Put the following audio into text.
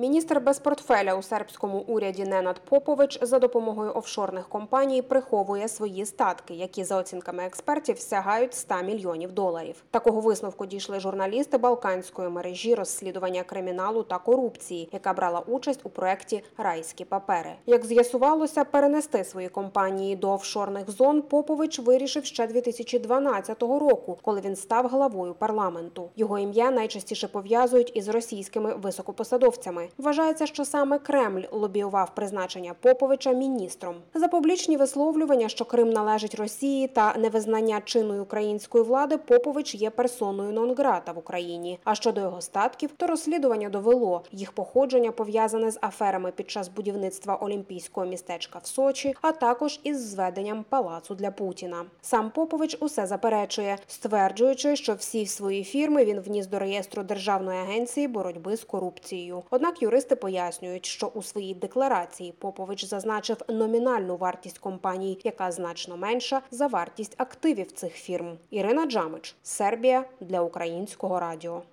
Міністр без портфеля у сербському уряді Ненад Попович за допомогою офшорних компаній приховує свої статки, які, за оцінками експертів, сягають 100 мільйонів доларів. Такого висновку дійшли журналісти балканської мережі розслідування криміналу та корупції, яка брала участь у проєкті «Райські папери». Як з'ясувалося, перенести свої компанії до офшорних зон Попович вирішив ще 2012 року, коли він став главою парламенту. Його ім'я найчастіше пов'язують із російськими високопосадовцями. Вважається, що саме Кремль лобіював призначення Поповича міністром. За публічні висловлювання, що Крим належить Росії, та невизнання чинної української влади, Попович є персоною нон-грата в Україні. А щодо його статків, то розслідування довело, їх походження пов'язане з аферами під час будівництва олімпійського містечка в Сочі, а також із зведенням палацу для Путіна. Сам Попович усе заперечує, стверджуючи, що всі свої фірми він вніс до реєстру Державної агенції боротьби з корупцією. Однак юристи пояснюють, що у своїй декларації Попович зазначив номінальну вартість компаній, яка значно менша за вартість активів цих фірм. Ірина Джамич, Сербія, для Українського радіо.